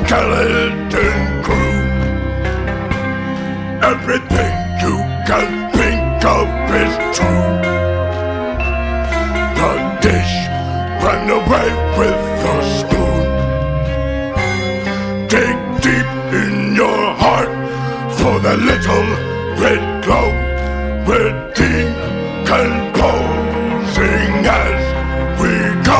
skeleton crew. Everything you can think of is true. The dish ran away with the spoon. Dig deep in your heart for the little red glow. We're decomposing as we go.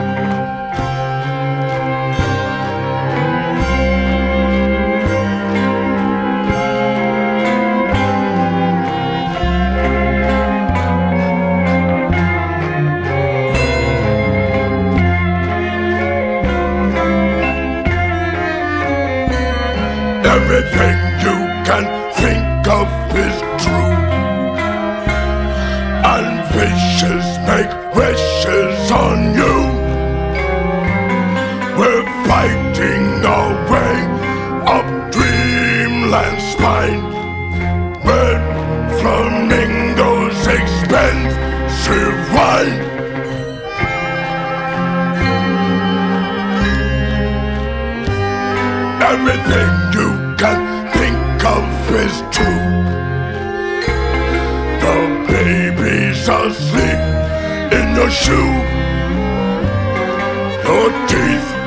Everything you can think of is true. And fishes make wishes on you. We're fighting our way up dreamland's spine. Red flamingos, expensive wine. Everything you can think of is true. The baby's asleep in your shoe. Your teeth